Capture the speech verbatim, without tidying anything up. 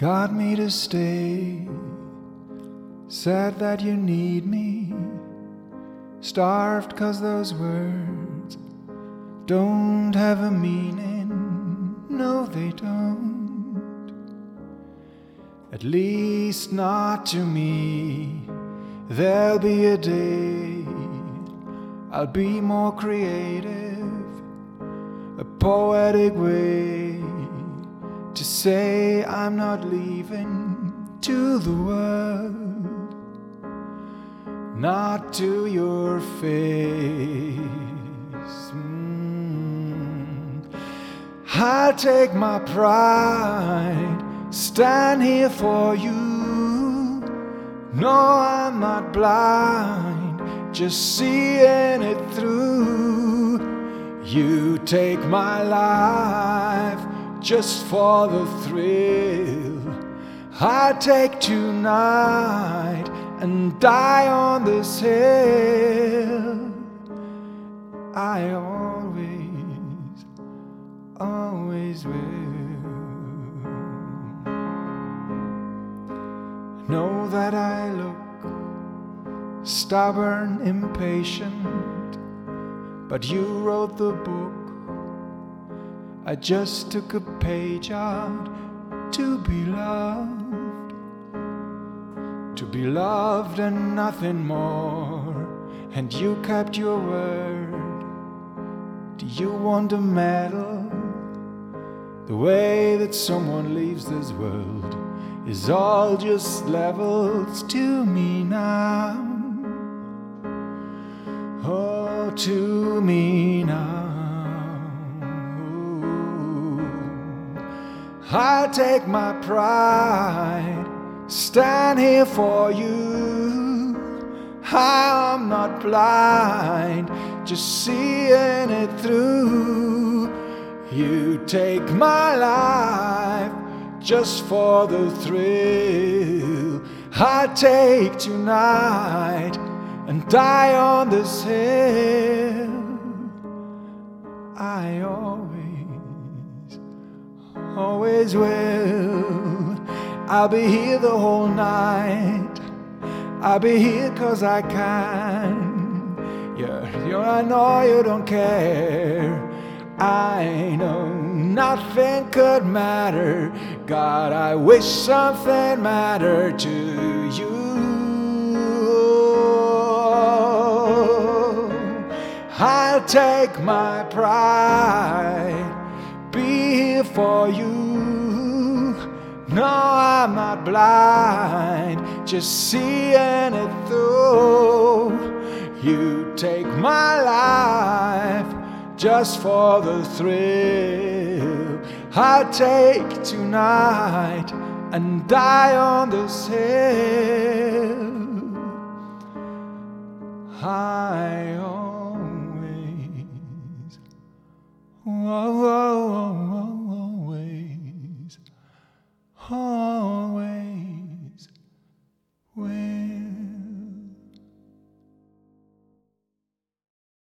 got me to stay. Sad that you need me, starved 'cause those words don't have a meaning. No, they don't. At least not to me. There'll be a day I'll be more creative, a poetic way to say I'm not leaving to the world, not to your face. Mm. I'll take my pride, stand here for you. No, I'm not blind, just seeing it through. You take my life just for the thrill. I'll take tonight and die on this hill. I always, always will. Know that I look stubborn, impatient, but you wrote the book. I just took a page out to be loved, to be loved and nothing more. And you kept your word. Do you want a medal? The way that someone leaves this world is all just levels to me now. Oh, to me now. I'll take my pride, stand here for you. I'm not blind, just seeing it through. You take my life just for the thrill. I'll take tonight and die on this hill. I always, always will. I'll be here the whole night. I'll be here 'cause I can. Yeah, you, I know you don't care. I know nothing could matter. God, I wish something mattered to you. I'll take my pride, be here for you. No, I'm not blind, just seeing it through. You take my life just for the thrill. I'll take tonight and die on this hill. I always, whoa, whoa, whoa.